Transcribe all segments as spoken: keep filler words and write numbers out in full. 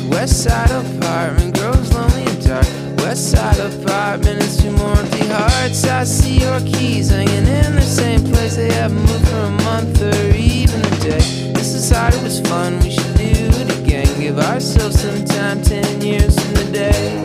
West side apartment grows lonely and dark. West side apartment is two more empty hearts. I see your keys hanging in the same place. They haven't moved for a month or even a day. This is hard, it was fun, we should do it again. Give ourselves some time, ten years from the day.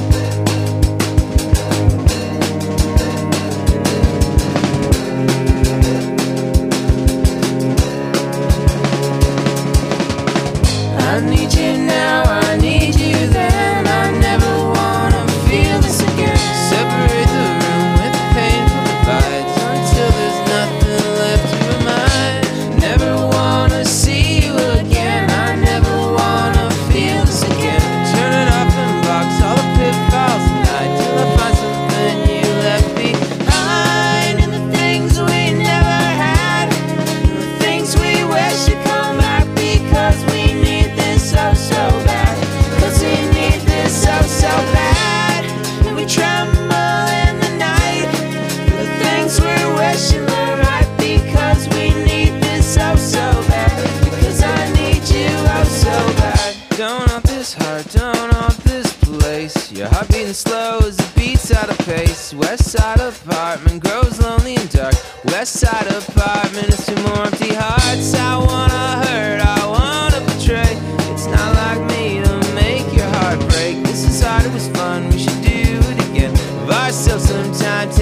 I need you now, I need you then. I never wanna feel this again. Separate the room with the painful divides until there's nothing left to remind. Never wanna see you again. I never wanna feel this again. Turn it off and box all the pitfalls tonight till I find something you left behind. And the things we never had, and the things we wish would come back because we so, so bad, cause we need this so, so bad. And we tremble in the night, the things we're wishing were right, because we need this so, so bad, because I need you oh so bad. Don't want this heart, don't want this place. Your heart beating slow as it beats out of pace. West side apartment grows lonely and dark. West side apartment is two more empty hearts. I wanna hurt, I wanna betray. It's not like me to make your heart break. This is hard, it was fun, we should do it again. Give ourselves some time.